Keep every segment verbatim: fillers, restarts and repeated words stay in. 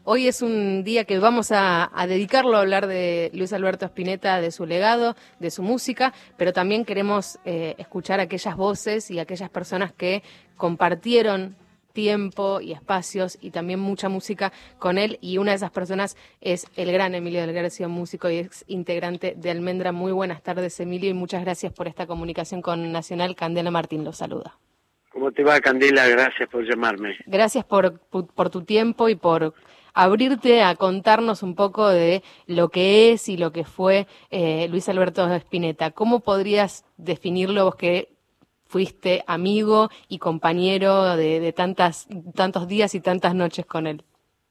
Hoy es un día que vamos a, a dedicarlo a hablar de Luis Alberto Spinetta, de su legado, de su música, pero también queremos eh, escuchar aquellas voces y aquellas personas que compartieron tiempo y espacios y también mucha música con él, y una de esas personas es el gran Emilio del Guercio, músico y ex integrante de Almendra. Muy buenas tardes, Emilio, y muchas gracias por esta comunicación con Nacional. Candela Martín lo saluda. ¿Cómo te va, Candela? Gracias por llamarme. Gracias por, por, por tu tiempo y por abrirte a contarnos un poco de lo que es y lo que fue eh, Luis Alberto Spinetta. ¿Cómo podrías definirlo vos, que fuiste amigo y compañero de, de tantas, tantos días y tantas noches con él?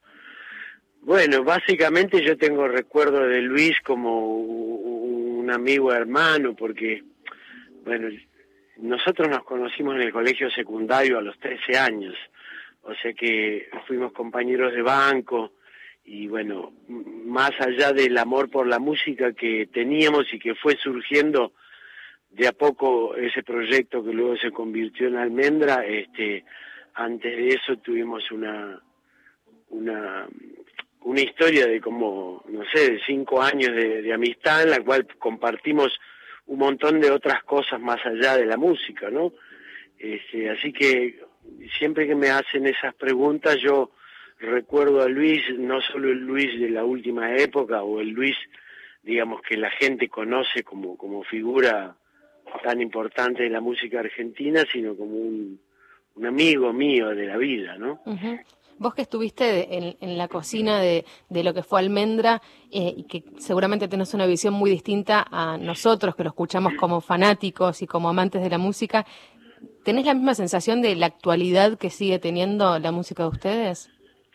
Bueno, básicamente yo tengo recuerdo de Luis como un amigo hermano, porque, bueno, nosotros nos conocimos en el colegio secundario a los trece años, o sea que fuimos compañeros de banco, y bueno, más allá del amor por la música que teníamos y que fue surgiendo de a poco ese proyecto que luego se convirtió en Almendra, este, antes de eso tuvimos una, una, una historia de como, no sé, de cinco años de, de amistad, en la cual compartimos un montón de otras cosas más allá de la música, ¿no? Este, así que siempre que me hacen esas preguntas yo recuerdo a Luis, no solo el Luis de la última época o el Luis, digamos, que la gente conoce como, como figura tan importante de la música argentina, sino como un, un amigo mío de la vida, ¿no? Uh-huh. Vos que estuviste en, en la cocina de, de lo que fue Almendra, eh, y que seguramente tenés una visión muy distinta a nosotros, que lo escuchamos como fanáticos y como amantes de la música, ¿tenés la misma sensación de la actualidad que sigue teniendo la música de ustedes?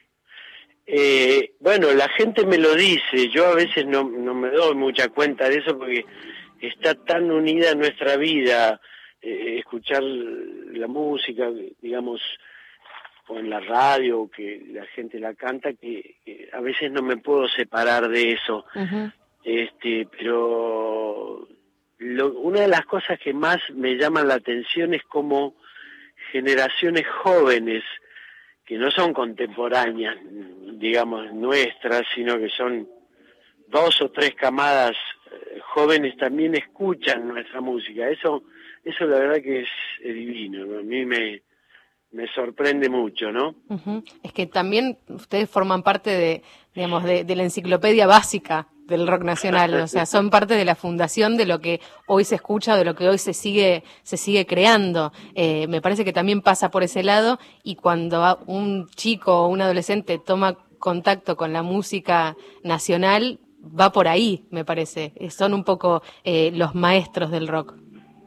Eh, bueno, la gente me lo dice, yo a veces no, no me doy mucha cuenta de eso porque está tan unida a nuestra vida, eh, escuchar la música, digamos, o en la radio, que la gente la canta, que, que a veces no me puedo separar de eso. Uh-huh. Este, pero lo, una de las cosas que más me llaman la atención es cómo generaciones jóvenes, que no son contemporáneas, digamos, nuestras, sino que son dos o tres camadas eh, jóvenes, también escuchan nuestra música. Eso, eso la verdad que es, es divino, ¿no? A mí me, me sorprende mucho, ¿no? Uh-huh. Es que también ustedes forman parte de, digamos, de, de la enciclopedia básica del rock nacional, o sea, son parte de la fundación de lo que hoy se escucha, de lo que hoy se sigue se sigue creando. Eh, me parece que también pasa por ese lado, y cuando un chico o un adolescente toma contacto con la música nacional, va por ahí, me parece. Son un poco eh, los maestros del rock.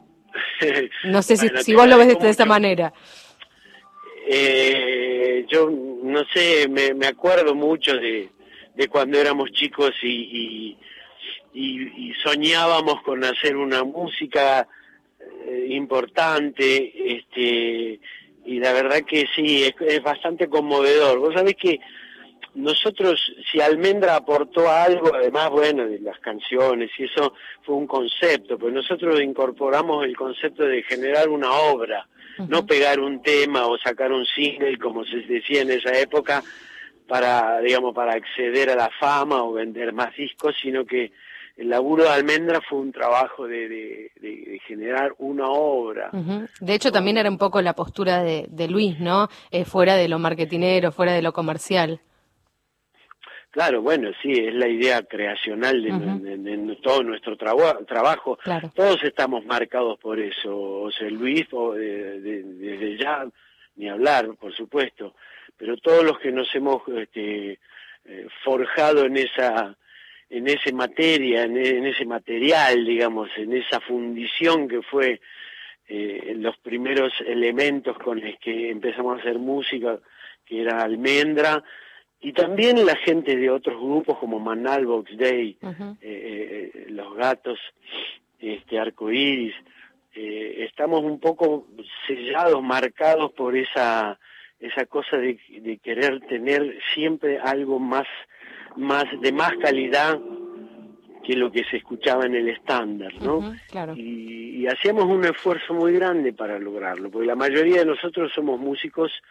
No sé bueno, si, si vos lo ves de, de esa mucho. manera. Eh, yo no sé, me, me acuerdo mucho de, de cuando éramos chicos y, y, y, y soñábamos con hacer una música eh, importante, este, y la verdad que sí, es, es bastante conmovedor. Vos sabés que nosotros, si Almendra aportó algo, además, bueno, de las canciones, y eso fue un concepto, pues nosotros incorporamos el concepto de generar una obra, uh-huh. No pegar un tema o sacar un single, como se decía en esa época, para, digamos, para acceder a la fama o vender más discos, sino que el laburo de Almendra fue un trabajo de, de, de, de generar una obra. Uh-huh. De hecho, también era un poco la postura de, de Luis, ¿no? Eh, fuera de lo marketinero, fuera de lo comercial. Claro, bueno, sí, es la idea creacional de, uh-huh. de, de, de todo nuestro traba, trabajo. Claro. Todos estamos marcados por eso. O sea, Luis, o de, de, desde ya, ni hablar, por supuesto. Pero todos los que nos hemos este, eh, forjado en esa, en ese materia, en, en ese material, digamos, en esa fundición que fue eh, los primeros elementos con los que empezamos a hacer música, que era Almendra. Y también la gente de otros grupos como Manal, Box Day, uh-huh. eh, eh, Los Gatos, este, Arcoiris, eh, estamos un poco sellados, marcados por esa esa cosa de, de querer tener siempre algo más, más de más calidad que lo que se escuchaba en el estándar, ¿no? Uh-huh, claro. Y, y hacíamos un esfuerzo muy grande para lograrlo, porque la mayoría de nosotros somos músicos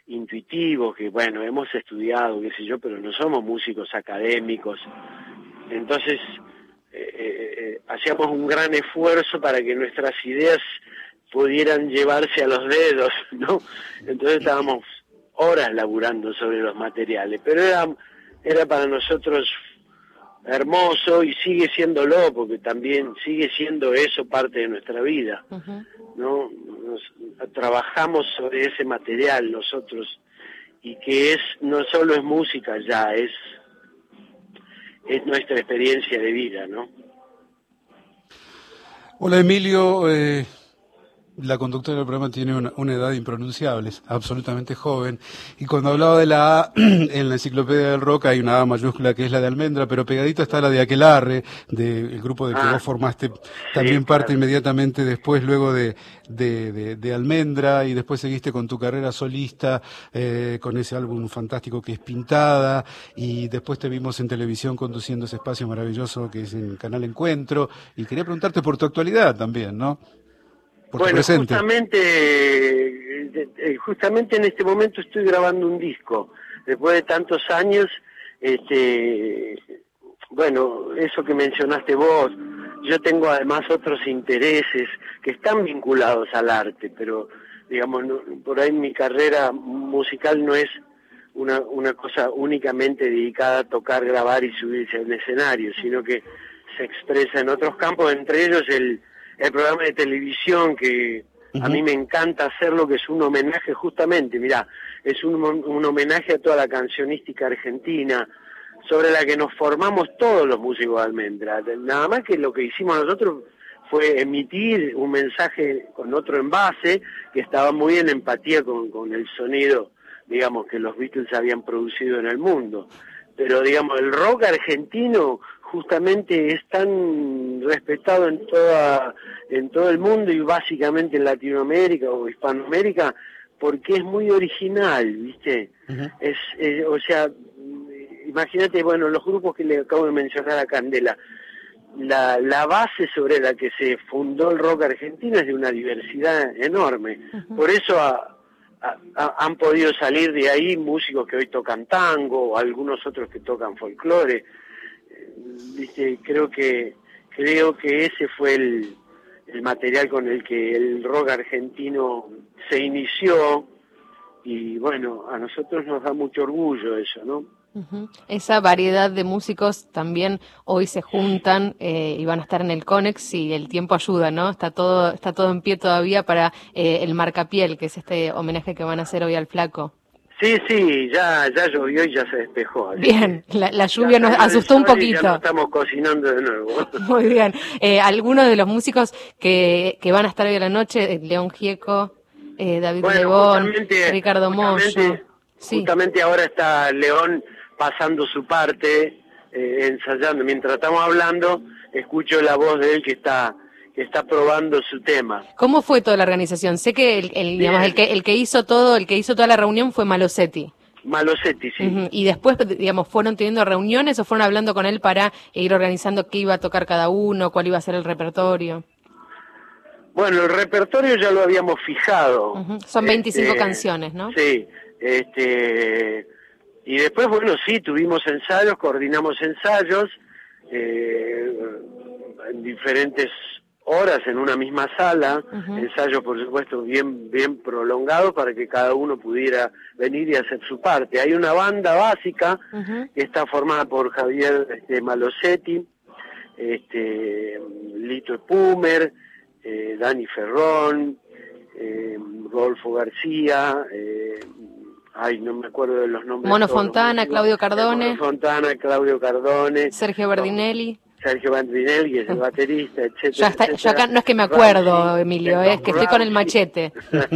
intuitivos, que bueno, hemos estudiado, qué sé yo, pero no somos músicos académicos. Entonces, eh, eh, hacíamos un gran esfuerzo para que nuestras ideas pudieran llevarse a los dedos, ¿no? Entonces estábamos horas laburando sobre los materiales, pero era, era para nosotros hermoso y sigue siéndolo, porque también sigue siendo eso parte de nuestra vida, uh-huh. ¿no? Nos, trabajamos sobre ese material nosotros, y que es no solo es música ya, es, es nuestra experiencia de vida, ¿no? Hola Emilio, eh, la conductora del programa tiene una, una edad impronunciable, es absolutamente joven, y cuando hablaba de la A, en la enciclopedia del rock hay una A mayúscula que es la de Almendra, pero pegadito está la de Aquelarre, del grupo del que ah, vos formaste también sí, parte claro. inmediatamente después, luego de, de, de, de Almendra, y después seguiste con tu carrera solista, eh, con ese álbum fantástico que es Pintada, y después te vimos en televisión conduciendo ese espacio maravilloso que es en Canal Encuentro, y quería preguntarte por tu actualidad también, ¿no? Bueno, justamente, justamente en este momento estoy grabando un disco. Después de tantos años, este, bueno, eso que mencionaste vos, yo tengo además otros intereses que están vinculados al arte, pero digamos, no, por ahí mi carrera musical no es una, una cosa únicamente dedicada a tocar, grabar y subirse al escenario, sino que se expresa en otros campos, entre ellos el el programa de televisión que uh-huh. a mí me encanta hacerlo, que es un homenaje justamente, mirá, es un, un homenaje a toda la cancionística argentina, sobre la que nos formamos todos los músicos de Almendra. Nada más que lo que hicimos nosotros fue emitir un mensaje con otro envase, que estaba muy en empatía con, con el sonido, digamos, que los Beatles habían producido en el mundo. Pero, digamos, el rock argentino justamente es tan respetado en toda en todo el mundo y básicamente en Latinoamérica o Hispanoamérica porque es muy original, ¿viste? Uh-huh. Es, es o sea, imagínate, bueno, los grupos que le acabo de mencionar a Candela, la, la base sobre la que se fundó el rock argentino es de una diversidad enorme. Uh-huh. Por eso a, a, a, han podido salir de ahí músicos que hoy tocan tango o algunos otros que tocan folclore. Dice, creo que creo que ese fue el, el material con el que el rock argentino se inició y bueno, a nosotros nos da mucho orgullo eso, ¿no? Uh-huh. Esa variedad de músicos también hoy se juntan eh, y van a estar en el Conex y el tiempo ayuda, ¿no? Está todo está todo en pie todavía para eh, el Marcapiel, que es este homenaje que van a hacer hoy al Flaco. Sí, sí, ya ya llovió y ya se despejó. Bien, la, la lluvia nos asustó un poquito. Ya nos estamos cocinando de nuevo. Muy bien. Eh, algunos de los músicos que, que van a estar hoy a la noche, León Gieco, eh, David bueno, Lebón, Ricardo Mollo. Sí. Justamente ahora está León pasando su parte, eh, ensayando. Mientras estamos hablando, escucho la voz de él que está... que está probando su tema. ¿Cómo fue toda la organización? Sé que el, el, digamos, el que el que hizo todo, el que hizo toda la reunión fue Malosetti. Malosetti, sí. Uh-huh. Y después, digamos, ¿fueron teniendo reuniones o fueron hablando con él para ir organizando qué iba a tocar cada uno, cuál iba a ser el repertorio? Bueno, el repertorio ya lo habíamos fijado. Uh-huh. Son veinticinco este, canciones, ¿no? Sí. Este, y después, bueno, sí, tuvimos ensayos, coordinamos ensayos eh, en diferentes horas en una misma sala, uh-huh. ensayos por supuesto bien bien prolongados para que cada uno pudiera venir y hacer su parte. Hay una banda básica uh-huh. que está formada por Javier este, Malosetti, este, Lito Spumer, eh, Dani Ferrón, eh, Rodolfo García, eh, ay, no me acuerdo de los nombres. Mono Fontana, Claudio Cardone. Mono Fontana, Claudio Cardone. Sergio Berdinelli. Sergio Bandrinelli, que es el baterista, etcétera. Ya está, yo acá no es que me acuerdo, Ramsey, Emilio, es que estoy con el machete.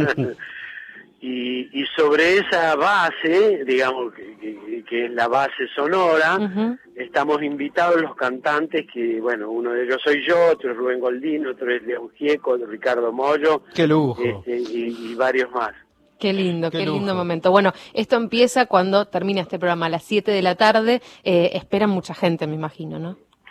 y, y sobre esa base, digamos, que, que, que es la base sonora, uh-huh. estamos invitados los cantantes, que bueno, uno de ellos soy yo, otro es Rubén Goldín, otro es León Gieco, Ricardo Mollo. ¡Qué lujo! Este, y, y varios más. Qué lindo, qué, qué lindo momento. Bueno, esto empieza cuando termina este programa a las siete de la tarde. Eh, esperan mucha gente, me imagino, ¿no?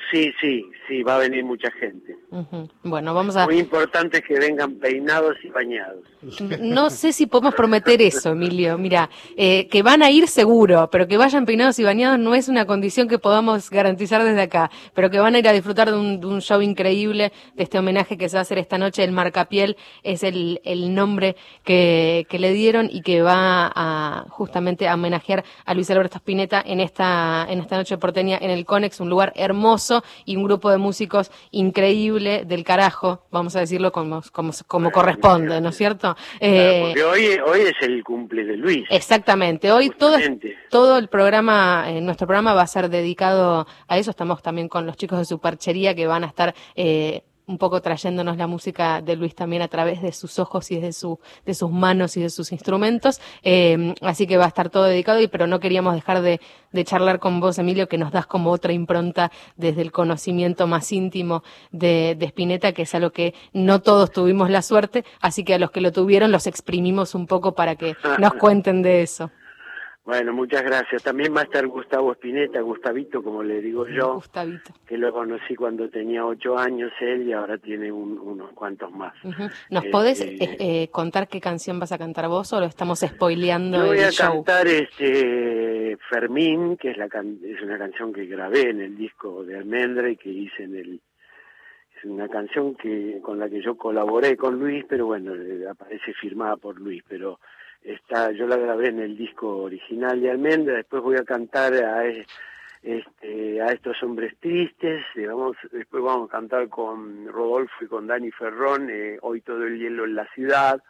sí, sí, sí, va a venir mucha gente. Uh-huh. Bueno, vamos a... Muy importante es que vengan peinados y bañados. No sé si podemos prometer eso, Emilio. Mira, eh, que van a ir seguro, pero que vayan peinados y bañados no es una condición que podamos garantizar desde acá. Pero que van a ir a disfrutar de un, de un show increíble, de este homenaje que se va a hacer esta noche. El Marcapiel es el, el nombre que, que le dieron y que va a justamente a homenajear a Luis Alberto Spinetta en esta, en esta noche porteña en el Conex, un lugar hermoso y un grupo de músicos increíble del carajo, vamos a decirlo como, como, como corresponde, ¿no es cierto? Eh, claro, porque hoy, hoy es el cumple de Luis. Exactamente, hoy todo, todo el programa, eh, nuestro programa va a ser dedicado a eso. Estamos también con los chicos de Superchería que van a estar eh, un poco trayéndonos la música de Luis también a través de sus ojos y de, su, de sus manos y de sus instrumentos, eh, así que va a estar todo dedicado, y pero no queríamos dejar de, de charlar con vos, Emilio, que nos das como otra impronta desde el conocimiento más íntimo de, de Spinetta, que es algo que no todos tuvimos la suerte, así que a los que lo tuvieron los exprimimos un poco para que nos cuenten de eso. Bueno, muchas gracias. También va a estar Gustavo Spinetta, Gustavito, como le digo yo, Gustavito, que lo conocí cuando tenía ocho años él y ahora tiene un, unos cuantos más. Uh-huh. ¿Nos eh, podés eh, eh, contar qué canción vas a cantar vos o lo estamos spoileando? Yo voy el a show? cantar este Fermín, que es, la can es una canción que grabé en el disco de Almendra y que hice en el... Es una canción que con la que yo colaboré con Luis, pero bueno, aparece firmada por Luis, pero... Está, yo la grabé en el disco original de Almendra. Después voy a cantar a, este, a Estos Hombres Tristes, digamos, después vamos a cantar con Rodolfo y con Dani Ferrón, eh, Hoy todo el hielo en la ciudad,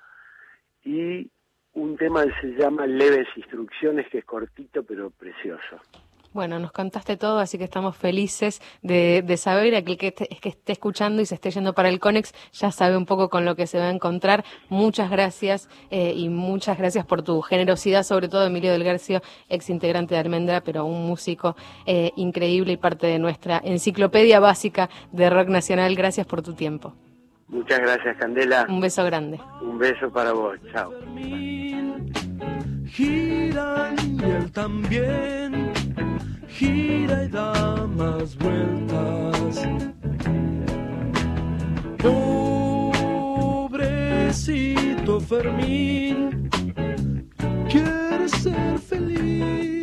y un tema que se llama Leves Instrucciones, que es cortito pero precioso. Bueno, nos contaste todo, así que estamos felices de, de saber. Aquel que, te, que esté escuchando y se esté yendo para el Conex ya sabe un poco con lo que se va a encontrar. Muchas gracias eh, y muchas gracias por tu generosidad, sobre todo Emilio del Guercio, ex integrante de Almendra, pero un músico eh, increíble y parte de nuestra enciclopedia básica de rock nacional. Gracias por tu tiempo. Muchas gracias, Candela. Un beso grande. Un beso para vos. Chao. Giran y él también gira y da más vueltas. Pobrecito Fermín quiere ser feliz.